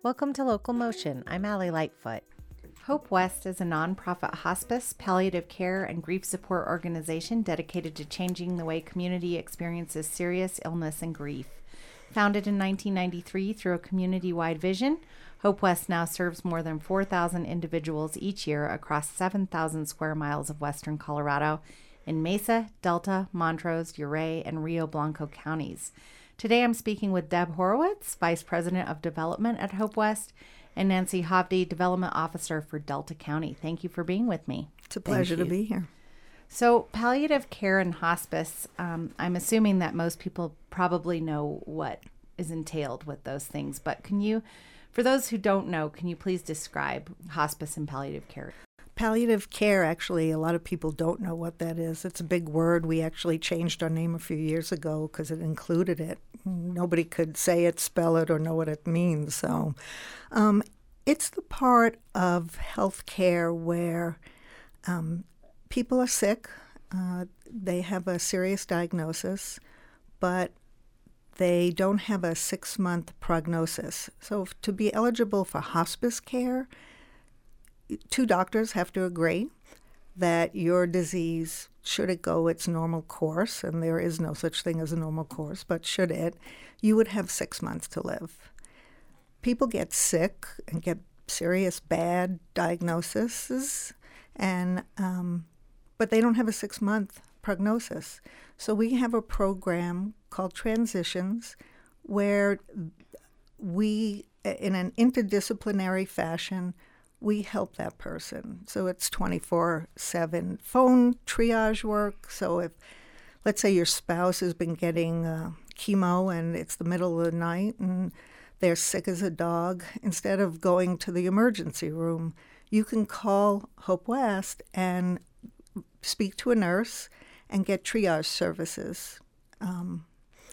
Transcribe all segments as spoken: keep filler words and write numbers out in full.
Welcome to Local Motion. I'm Allie Lightfoot. Hope West is a nonprofit hospice, palliative care, and grief support organization dedicated to changing the way community experiences serious illness and grief. Founded in nineteen ninety-three through a community-wide vision, Hope West now serves more than four thousand individuals each year across seven thousand square miles of western Colorado in Mesa, Delta, Montrose, Ouray, and Rio Blanco counties. Today I'm speaking with Deb Horowitz, Vice President of Development at Hope West, and Nancy Hovde, Development Officer for Delta County. Thank you for being with me. It's a pleasure to be here. So palliative care and hospice, um, I'm assuming that most people probably know what is entailed with those things, but can you, for those who don't know, can you please describe hospice and palliative care? Palliative care, actually, a lot of people don't know what that is. It's a big word. We actually changed our name a few years ago because it included it. Nobody could say it, spell it, or know what it means. So um, it's the part of healthcare where um, people are sick, uh, they have a serious diagnosis, but they don't have a six-month prognosis. So to be eligible for hospice care, two doctors have to agree that your disease, should it go its normal course, and there is no such thing as a normal course, but should it, you would have six months to live. People get sick and get serious bad diagnoses, and um, but they don't have a six-month prognosis. So we have a program called Transitions where we, in an interdisciplinary fashion, we help that person. So it's twenty-four seven phone triage work. So if, let's say your spouse has been getting uh, chemo and it's the middle of the night and they're sick as a dog, instead of going to the emergency room, you can call Hope West and speak to a nurse and get triage services. Um,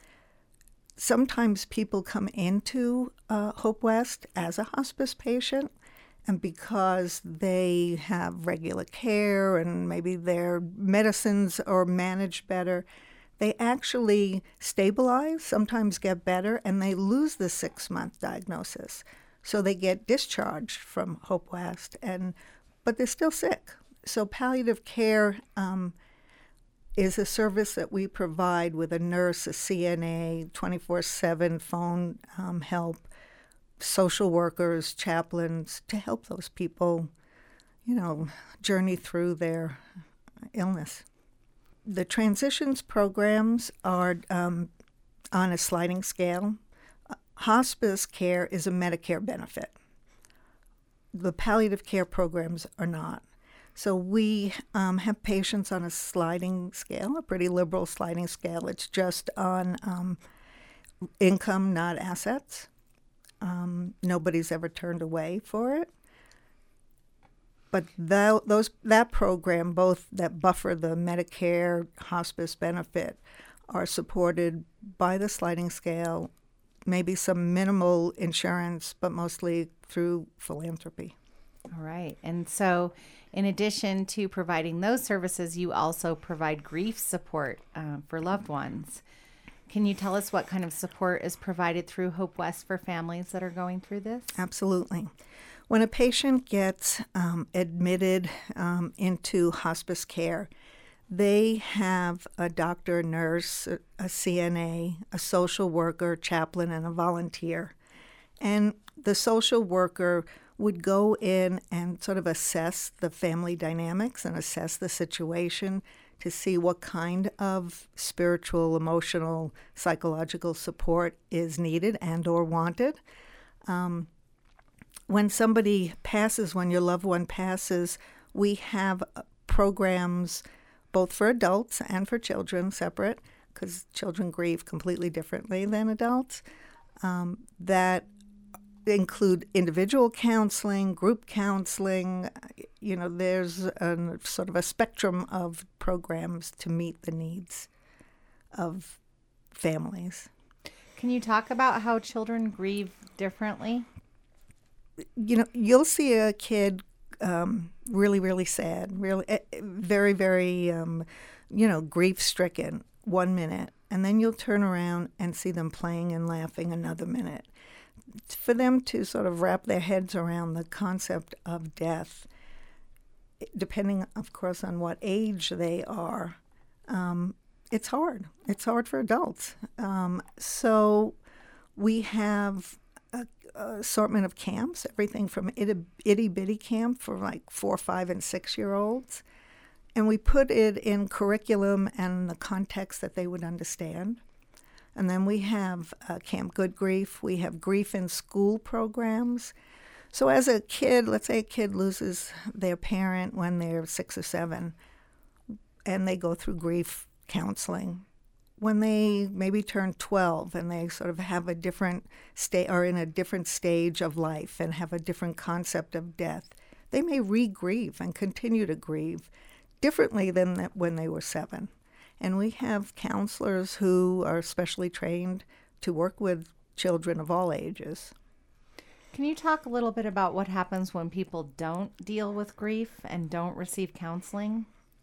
sometimes people come into uh, Hope West as a hospice patient, and because they have regular care and maybe their medicines are managed better, they actually stabilize, sometimes get better, and they lose the six-month diagnosis. So they get discharged from Hope West, and but they're still sick. So palliative care um, is a service that we provide with a nurse, a C N A, twenty-four seven phone um, help, social workers, chaplains, to help those people, you know, journey through their illness. The transitions programs are um, on a sliding scale. Hospice care is a Medicare benefit. The palliative care programs are not. So we um, have patients on a sliding scale, a pretty liberal sliding scale. It's just on um, income, not assets. Um, nobody's ever turned away for it. But that, those, that program, both that buffer the Medicare hospice benefit, are supported by the sliding scale, maybe some minimal insurance, but mostly through philanthropy. All right. And so in addition to providing those services, you also provide grief support uh, for loved ones. Can you tell us what kind of support is provided through Hope West for families that are going through this? Absolutely. When a patient gets um, admitted um, into hospice care, they have a doctor, nurse, a, a C N A, a social worker, chaplain, and a volunteer. And the social worker would go in and sort of assess the family dynamics and assess the situation to see what kind of spiritual, emotional, psychological support is needed and or wanted. Um, when somebody passes, when your loved one passes, we have programs both for adults and for children, separate, because children grieve completely differently than adults, um, that include individual counseling, group counseling. You know, there's a sort of a spectrum of programs to meet the needs of families. Can you talk about how children grieve differently? You know, you'll see a kid um, really, really sad, really, very, very, um, you know, grief-stricken one minute, and then you'll turn around and see them playing and laughing another minute. for them to sort of wrap their heads around the concept of death, depending, of course, on what age they are, um, it's hard. It's hard for adults. Um, so we have a, a assortment of camps, everything from itty, itty bitty camp for like four, five, and six-year-olds. And we put it in curriculum and the context that they would understand. And then we have uh, Camp Good Grief. We have grief in school programs. So as a kid, let's say a kid loses their parent when they're six or seven, and they go through grief counseling. When they maybe turn twelve and they sort of have a different state, or in a different stage of life and have a different concept of death, they may re-grieve and continue to grieve differently than that when they were seven. And we have counselors who are specially trained to work with children of all ages. Can you talk a little bit about what happens when people don't deal with grief and don't receive counseling?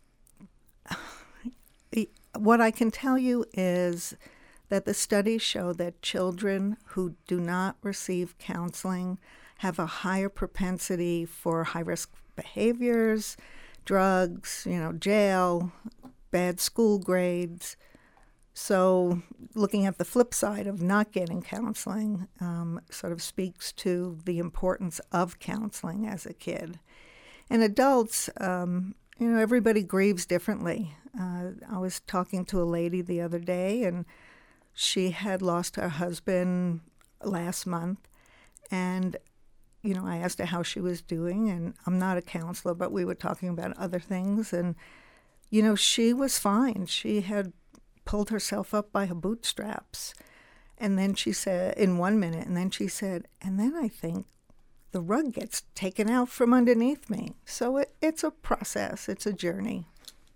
What I can tell you is that the studies show that children who do not receive counseling have a higher propensity for high-risk behaviors, drugs, you know, jail, bad school grades. So looking at the flip side of not getting counseling um, sort of speaks to the importance of counseling as a kid. And adults, um, you know, everybody grieves differently. Uh, I was talking to a lady the other day, and she had lost her husband last month. And, you know, I asked her how she was doing, and I'm not a counselor, but we were talking about other things. And, you know, she was fine. She had pulled herself up by her bootstraps. And then she said, in one minute, and then she said, and then I think the rug gets taken out from underneath me. So it, it's a process. It's a journey.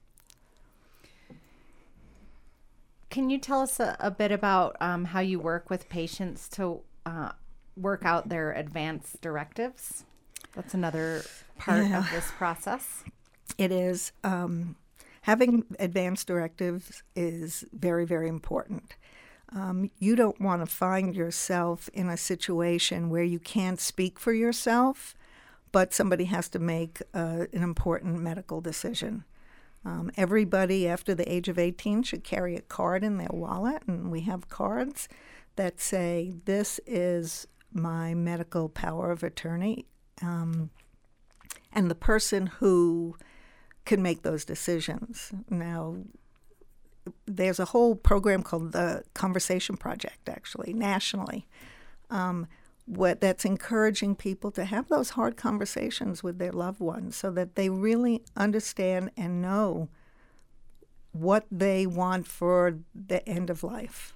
Can you tell us a, a bit about um, how you work with patients to uh, work out their advance directives? That's another part yeah. of this process. It is. Um, having advance directives is very, very important. Um, you don't want to find yourself in a situation where you can't speak for yourself, but somebody has to make uh, an important medical decision. Um, everybody after the age of eighteen should carry a card in their wallet, and we have cards that say, this is my medical power of attorney. Um, and the person who can make those decisions. Now, there's a whole program called the Conversation Project, actually, nationally, um, what that's encouraging people to have those hard conversations with their loved ones so that they really understand and know what they want for the end of life.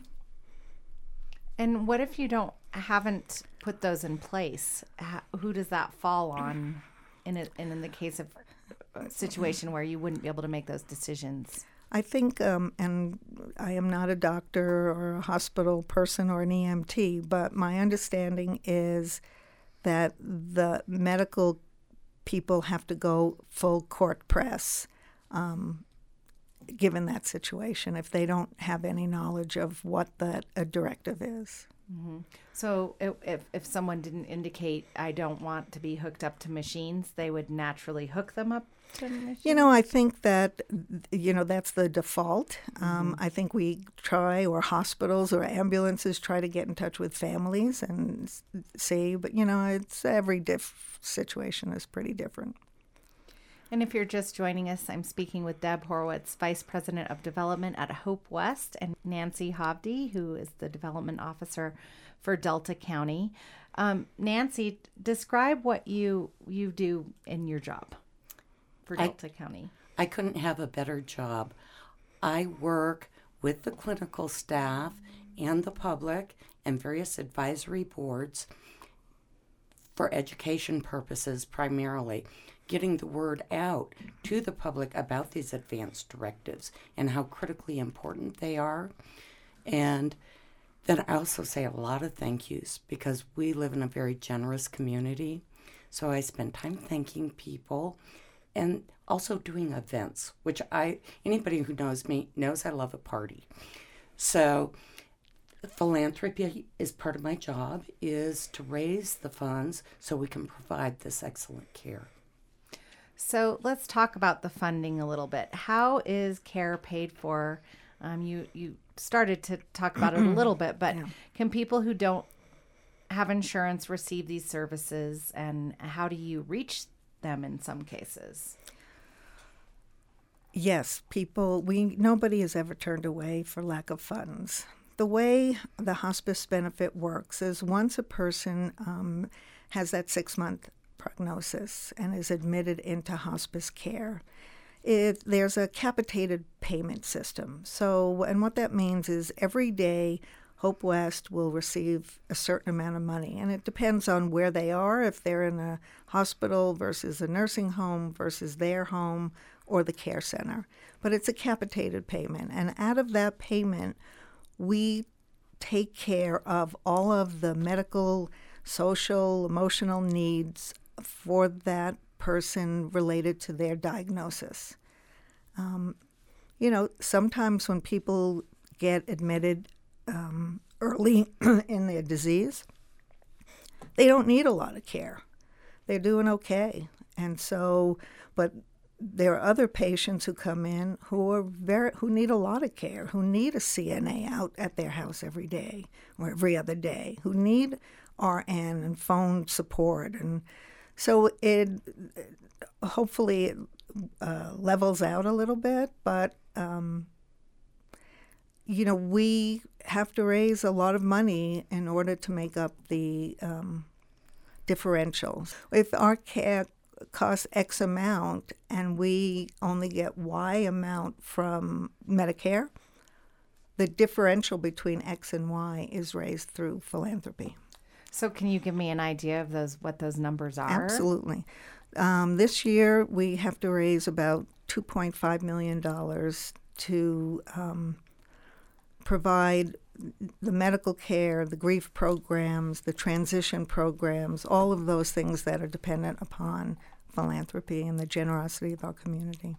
And what if you don't haven't put those in place? Who does that fall on in a, and in the case of a situation where you wouldn't be able to make those decisions? I think, um, and I am not a doctor or a hospital person or an E M T, but my understanding is that the medical people have to go full court press, um, given that situation, if they don't have any knowledge of what that a directive is. Mm-hmm. So if, if if someone didn't indicate, I don't want to be hooked up to machines, they would naturally hook them up to machines? You know, I think that, you know, that's the default. Um, mm-hmm. I think we try, or hospitals or ambulances try to get in touch with families and see, but, you know, it's every diff- situation is pretty different. And if you're just joining us, I'm speaking with Deb Horowitz, Vice President of Development at Hope West, and Nancy Hovde, who is the Development Officer for Delta County. Um, Nancy, describe what you you do in your job for Delta I, County. I couldn't have a better job. I work with the clinical staff and the public and various advisory boards for education purposes primarily, getting the word out to the public about these advance directives and how critically important they are. And then I also say a lot of thank yous because we live in a very generous community. So I spend time thanking people and also doing events, which I, anybody who knows me knows I love a party. So Philanthropy is part of my job, is to raise the funds so we can provide this excellent care. So let's talk about the funding a little bit. How is care paid for? Um, you, you started to talk about it a little bit, but yeah. Can people who don't have insurance receive these services, and how do you reach them in some cases? Yes, people, we nobody has ever turned away for lack of funds. The way the hospice benefit works is once a person um, has that six-month prognosis and is admitted into hospice care, it, there's a capitated payment system. So, and what that means is every day Hope West will receive a certain amount of money, and it depends on where they are, if they're in a hospital versus a nursing home versus their home or the care center. But it's a capitated payment, and out of that payment, we take care of all of the medical, social, emotional needs for that person related to their diagnosis. Um, you know, sometimes when people get admitted um, early in their disease, they don't need a lot of care. They're doing okay. And so, but there are other patients who come in who are very who need a lot of care, who need a C N A out at their house every day or every other day, who need R N and phone support. And so it hopefully it uh, levels out a little bit, but um, you know, we have to raise a lot of money in order to make up the um, differentials. If our care costs X amount and we only get Y amount from Medicare, the differential between X and Y is raised through philanthropy. So can you give me an idea of those what those numbers are? Absolutely. Um, this year we have to raise about two point five million dollars to um, provide the medical care, the grief programs, the transition programs, all of those things that are dependent upon philanthropy and the generosity of our community.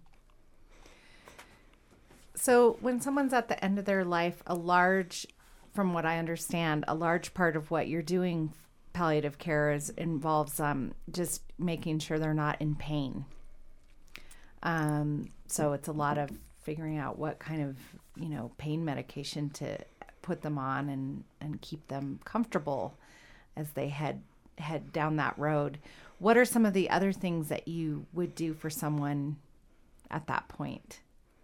So when someone's at the end of their life, a large, from what I understand, a large part of what you're doing palliative care is involves um, just making sure they're not in pain. Um, so it's a lot of figuring out what kind of, you know, pain medication to put them on and, and keep them comfortable as they head head down that road. What are some of the other things that you would do for someone at that point?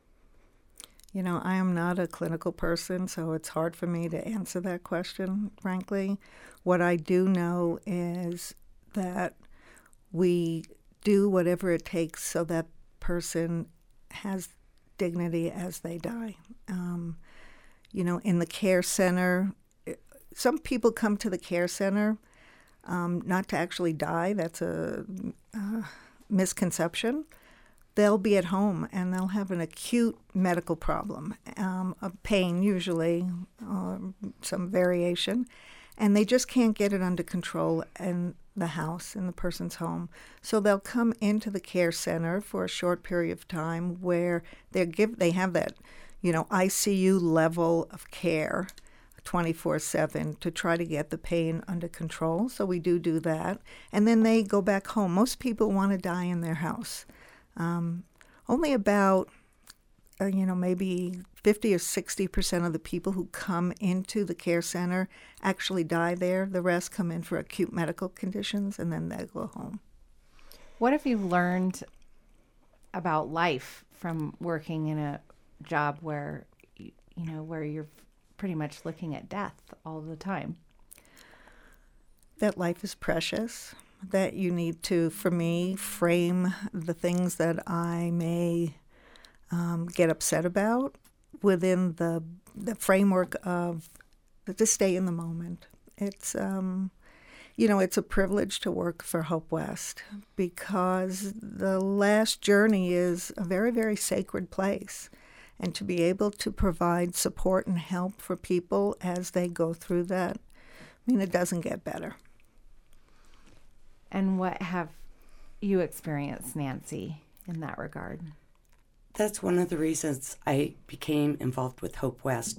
You know, I am not a clinical person, so it's hard for me to answer that question, frankly. What I do know is that we do whatever it takes so that person has dignity as they die. Um, you know, in the care center, some people come to the care center um, not to actually die. That's a uh, misconception. They'll be at home and they'll have an acute medical problem, um, a pain usually, uh, some variation, and they just can't get it under control in the house, in the person's home. So they'll come into the care center for a short period of time where they give they have that, you know, I C U level of care twenty-four seven to try to get the pain under control. So we do do that. And then they go back home. Most people want to die in their house. Um, only about, uh, you know, maybe fifty or sixty percent of the people who come into the care center actually die there. The rest come in for acute medical conditions, and then they go home. What have you learned about life from working in a job where, you know, where you're pretty much looking at death all the time? That life is precious. That you need to, for me, frame the things that I may um, get upset about within the the framework of to stay in the moment. It's um, you know, it's a privilege to work for Hope West because the last journey is a very, very sacred place, and to be able to provide support and help for people as they go through that, I mean, it doesn't get better. And what have you experienced, Nancy, in that regard? That's one of the reasons I became involved with Hope West.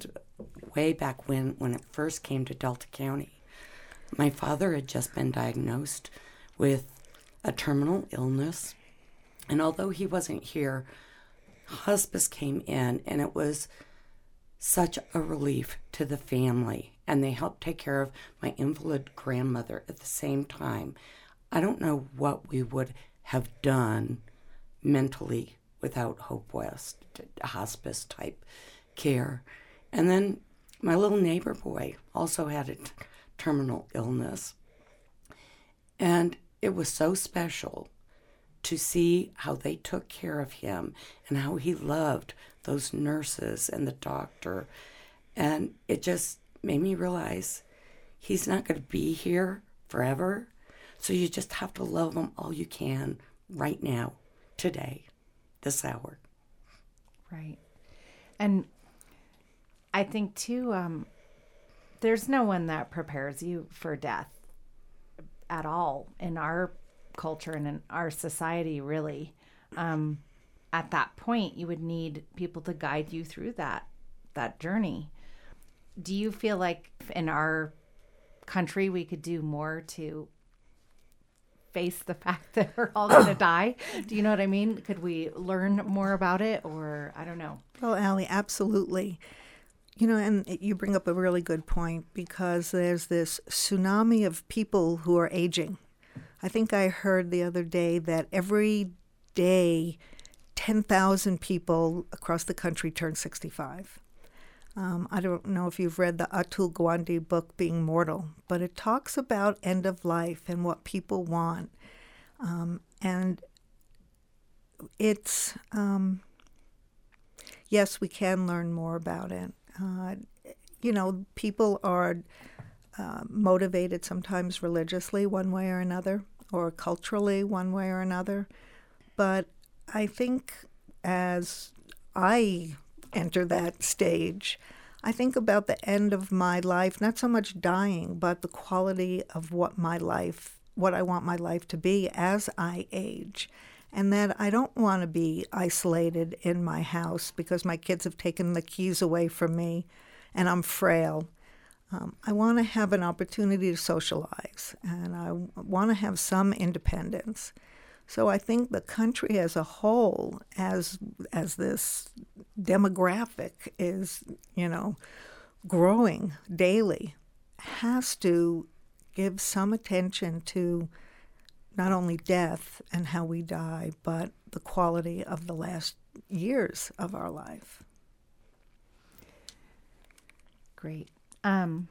way back when, when it first came to Delta County. My father had just been diagnosed with a terminal illness, and although he wasn't here, hospice came in, and it was such a relief to the family, and they helped take care of my invalid grandmother at the same time. I don't know what we would have done mentally without Hope West, hospice type care. And then my little neighbor boy also had a t- terminal illness. And it was so special to see how they took care of him and how he loved those nurses and the doctor. And it just made me realize he's not going to be here forever. So you just have to love him all you can right now, today, this hour. Right. And I think, too, um, there's no one that prepares you for death at all in our culture and in our society, really. Um, at that point, you would need people to guide you through that that journey. Do you feel like in our country we could do more to face the fact that we're all going to die? Do you know what I mean? Could we learn more about it, or I don't know? Well, Allie, absolutely. You know, and you bring up a really good point, because there's this tsunami of people who are aging. I think I heard the other day that every day ten thousand people across the country turn sixty-five. Um, I don't know if you've read the Atul Gawande book, Being Mortal, but it talks about end of life and what people want. Um, and it's, um, yes, we can learn more about it. Uh, you know, people are uh, motivated sometimes religiously one way or another, or culturally one way or another. But I think as I enter that stage, I think about the end of my life, not so much dying, but the quality of what my life, what I want my life to be as I age. And that I don't want to be isolated in my house because my kids have taken the keys away from me and I'm frail. Um, I want to have an opportunity to socialize, and I want to have some independence. So I think the country as a whole, as as this demographic is, you know, growing daily, has to give some attention to not only death and how we die, but the quality of the last years of our life. Great. Um,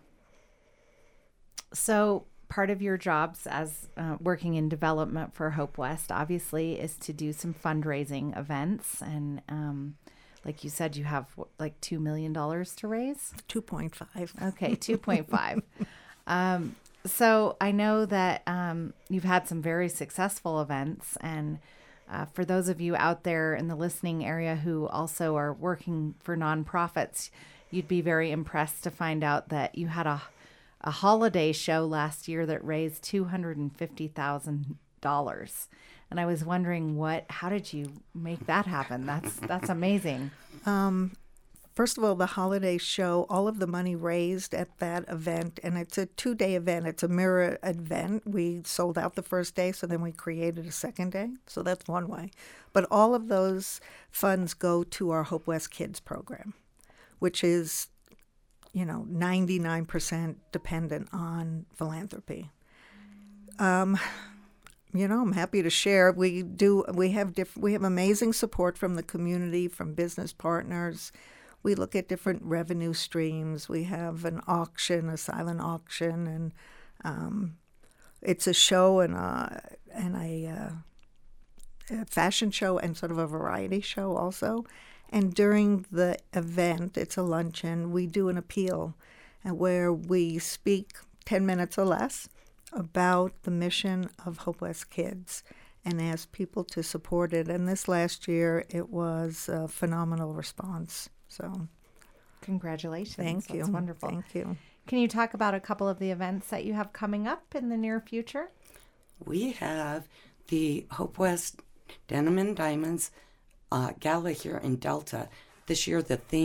so part of your jobs as uh, working in development for Hope West, obviously, is to do some fundraising events. And um, like you said, you have what, like two million dollars to raise? two point five. Okay, two point five. um, so I know that um, you've had some very successful events. And uh, for those of you out there in the listening area who also are working for nonprofits, you'd be very impressed to find out that you had a a holiday show last year that raised two hundred fifty thousand dollars. And I was wondering, what, how did you make that happen? That's that's amazing. Um, first of all, the holiday show, all of the money raised at that event, and it's a two-day event. It's a mirror event. We sold out the first day, so then we created a second day. So that's one way. But all of those funds go to our Hope West Kids program, which is, you know, ninety-nine percent dependent on philanthropy. Um, you know, I'm happy to share. We do. We have diff- We have amazing support from the community, from business partners. We look at different revenue streams. We have an auction, a silent auction, and um, it's a show and a and a, uh, a fashion show and sort of a variety show also. And during the event, it's a luncheon, we do an appeal where we speak ten minutes or less about the mission of Hope West Kids and ask people to support it. And this last year, it was a phenomenal response. So, congratulations. Thank That's you. wonderful. Thank you. Can you talk about a couple of the events that you have coming up in the near future? We have the Hope West Denim and Diamonds Uh, gala here in Delta. This year the theme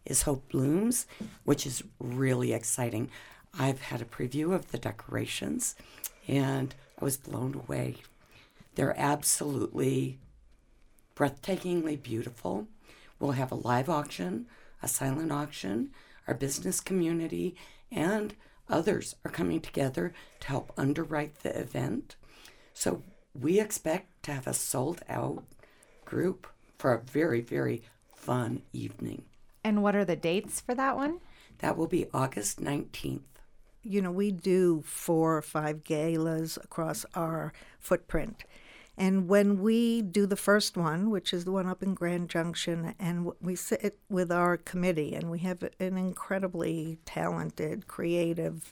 is Hope Blooms, which is really exciting. I've had a preview of the decorations, and I was blown away. They're absolutely breathtakingly beautiful. We'll have a live auction, a silent auction. Our business community and others are coming together to help underwrite the event. So we expect to have a sold-out group for a very, very fun evening. And what are the dates for that one? That will be August nineteenth. You know, we do four or five galas across our footprint. And when we do the first one, which is the one up in Grand Junction, and we sit with our committee, and we have an incredibly talented, creative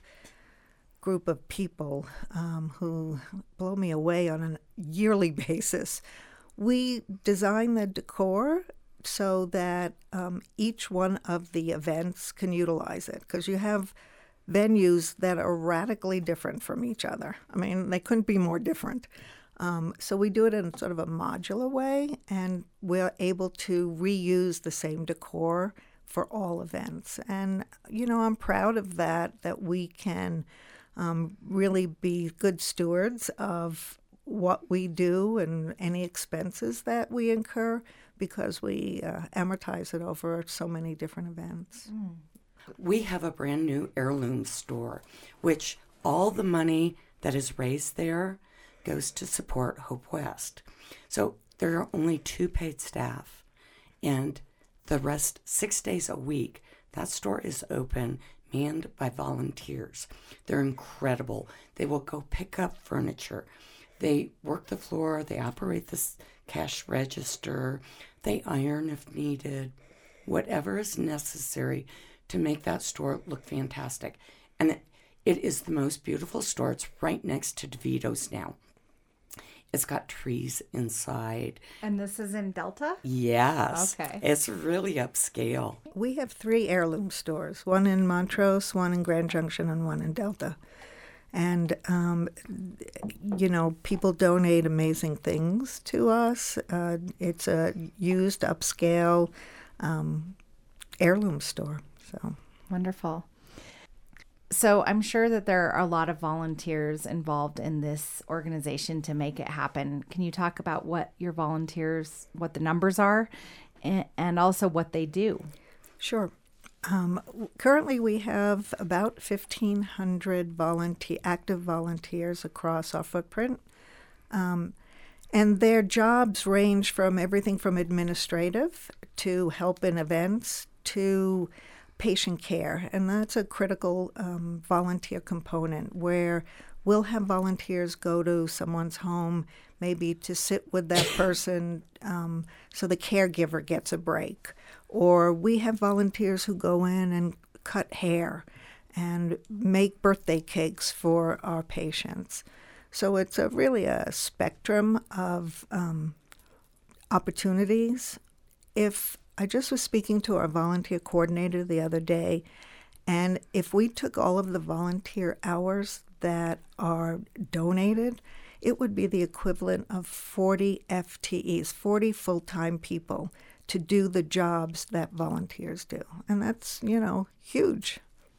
group of people um, who blow me away on a yearly basis. We design the decor so that um, each one of the events can utilize it, because you have venues that are radically different from each other. I mean, they couldn't be more different. Um, so we do it in sort of a modular way, and we're able to reuse the same decor for all events. And, you know, I'm proud of that, that we can um, really be good stewards of what we do and any expenses that we incur, because we uh, amortize it over so many different events. Mm. We have a brand new heirloom store, which all the money that is raised there goes to support Hope West. So there are only two paid staff, and the rest, six days a week, that store is open, manned by volunteers. They're incredible. They will go pick up furniture. They work the floor. They operate the cash register. They iron if needed. Whatever is necessary to make that store look fantastic. And it, it is the most beautiful store. It's right next to DeVito's now. It's got trees inside. And this is in Delta? Yes. Okay. It's really upscale. We have three heirloom stores, one in Montrose, one in Grand Junction, and one in Delta. And, um, you know, people donate amazing things to us. Uh, it's a used, upscale um, heirloom store. So wonderful. So I'm sure that there are a lot of volunteers involved in this organization to make it happen. Can you talk about what your volunteers, what the numbers are, and, and also what they do? Sure. Um, currently, we have about fifteen hundred volunteer, active volunteers across our footprint. Um, and their jobs range from everything from administrative to help in events to patient care. And that's a critical um, volunteer component, where we'll have volunteers go to someone's home, maybe to sit with that person um, so the caregiver gets a break. Or we have volunteers who go in and cut hair and make birthday cakes for our patients. So it's a really a spectrum of um, opportunities. If I just was speaking to our volunteer coordinator the other day, and if we took all of the volunteer hours that are donated, it would be the equivalent of forty F T Es, forty full-time people, to do the jobs that volunteers do. And that's, you know, huge.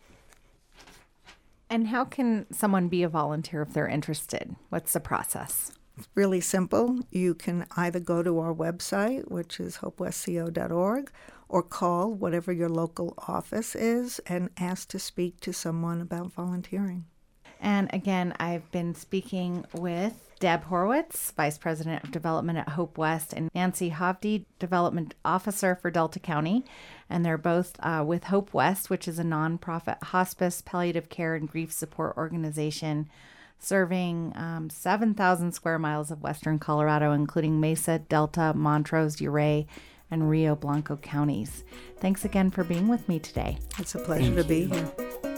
And how can someone be a volunteer if they're interested? What's the process? It's really simple. You can either go to our website, which is hope west co dot org, or call whatever your local office is and ask to speak to someone about volunteering. And again, I've been speaking with Deb Horowitz, Vice President of Development at Hope West, and Nancy Hovde, Development Officer for Delta County. And they're both uh, with Hope West, which is a nonprofit hospice, palliative care, and grief support organization serving um, seven thousand square miles of western Colorado, including Mesa, Delta, Montrose, Ouray, and Rio Blanco counties. Thanks again for being with me today. It's a pleasure Thank to be you. here.